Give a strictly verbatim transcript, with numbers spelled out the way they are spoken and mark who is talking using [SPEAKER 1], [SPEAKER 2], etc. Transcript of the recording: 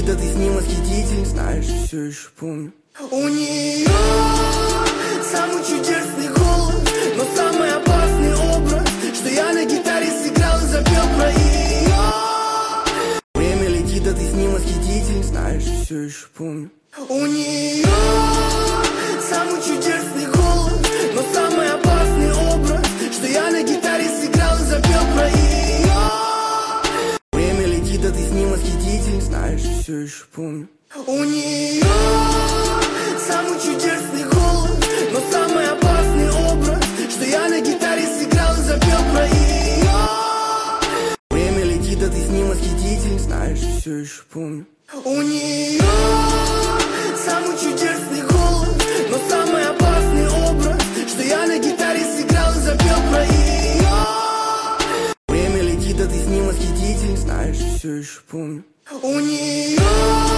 [SPEAKER 1] да ты с ним восхититель. Знаешь, все еще помню. У нее самый чудесный голос, но самый опасный образ, что я на гитаре сыграл и запел про ее. Время летит, да ты с ним восхититель. Знаешь, все еще помню. У нее самый чудесный голос, но самый опасный образ, что я на гитаре сыграл и запел про ее. Время летит, да ты с ним восхититель. Знаешь, все еще помню. У нее самый чудесный голос, но самый опасный образ, что я на гитаре сыграл и запел про ее. Время летит, да ты с ним восхититель. Знаешь, все еще помню. У нее самый чудесный голос, но самый опасный образ, что я на гитаре сыграл и запел про ее. Время летит, да ты с ним восхититель. Знаешь, все еще помню. У нее